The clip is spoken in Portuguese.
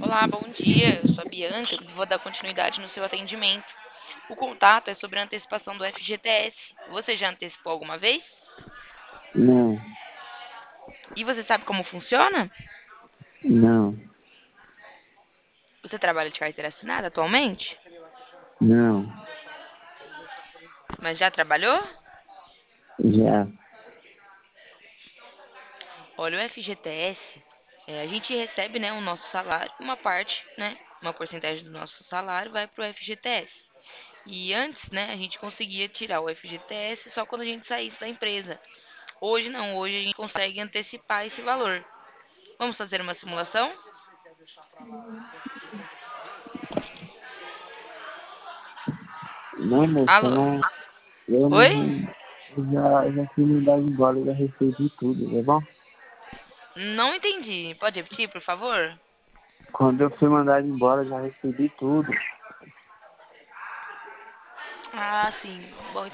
Olá, bom dia. Eu sou a Bianca, vou dar continuidade no seu atendimento. O contato é sobre a antecipação do FGTS. Você já antecipou alguma vez? Não, E você sabe como funciona? não, Você trabalha de carteira assinada atualmente? não, Mas já trabalhou? já. Olha, o FGTS, a gente recebe, né, o nosso salário, uma parte, né, uma porcentagem do nosso salário vai para o FGTS. E antes, né, a gente conseguia tirar o FGTS só quando a gente saísse da empresa. Hoje não, hoje a gente consegue antecipar esse valor. Vamos fazer uma simulação? Não, moça, Alô? eu Oi? não, eu já fui mandado embora, eu já recebi tudo, tá bom? Não entendi. Pode repetir, por favor? Quando eu fui mandado embora, eu já recebi tudo. Ah, sim. Bom,